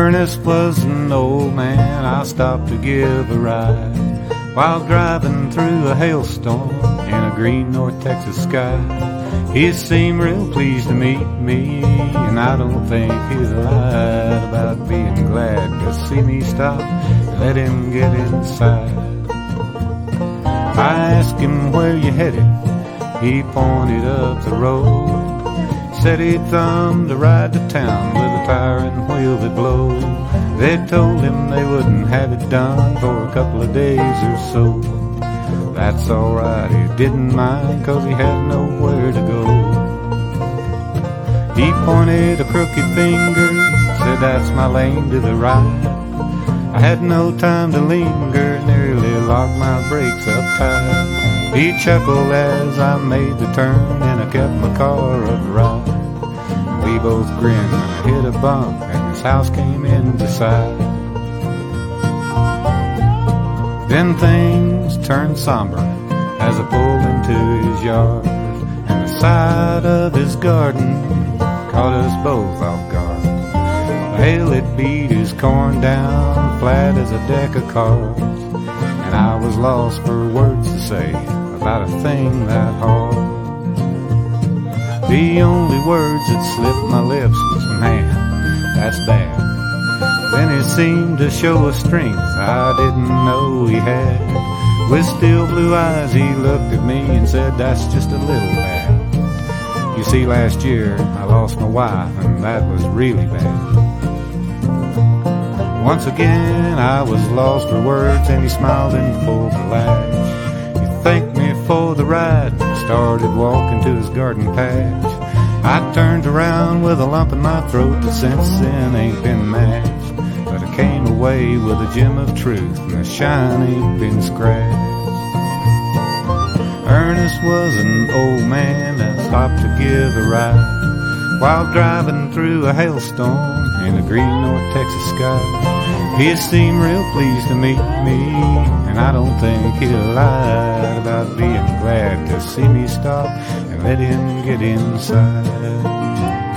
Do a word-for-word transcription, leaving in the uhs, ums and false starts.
Ernest was an old man I stopped to give a ride while driving through a hailstorm in a green North Texas sky. He seemed real pleased to meet me, and I don't think he lied about being glad to see me stop and let him get inside. I asked him, where you headed? He pointed up the road, said he'd thumbed a ride to town with a tire and wheel that blowed. They told him they wouldn't have it done for a couple of days or so. That's alright, he didn't mind, 'cause he had nowhere to go. He pointed a crooked finger, said that's my lane to the right. I had no time to linger, nearly locked my brakes up tight. He chuckled as I made the turn, and I kept my car upright. We both grinned when I hit a bump, and his house came into sight. Then things turned somber as I pulled into his yard, and the sight of his garden caught us both off guard. The hail had beat his corn down flat as a deck of cards, and I was lost for words to say about a thing that hard. The only words that slipped my lips was, man, that's bad. Then he seemed to show a strength I didn't know he had. With still blue eyes he looked at me and said, that's just a little bad. You see, last year I lost my wife, and that was really bad. Once again I was lost for words, and he smiled and pulled the latch. He thanked me for the ride and started walking to his garden patch. I turned around with a lump in my throat that since then ain't been matched. But I came away with a gem of truth, and the shine ain't been scratched. Ernest was an old man that stopped to give a ride while driving through a hailstorm in a green North Texas sky. He seemed real pleased to meet me, and I don't think he lied about being glad to see me stop and let him get inside.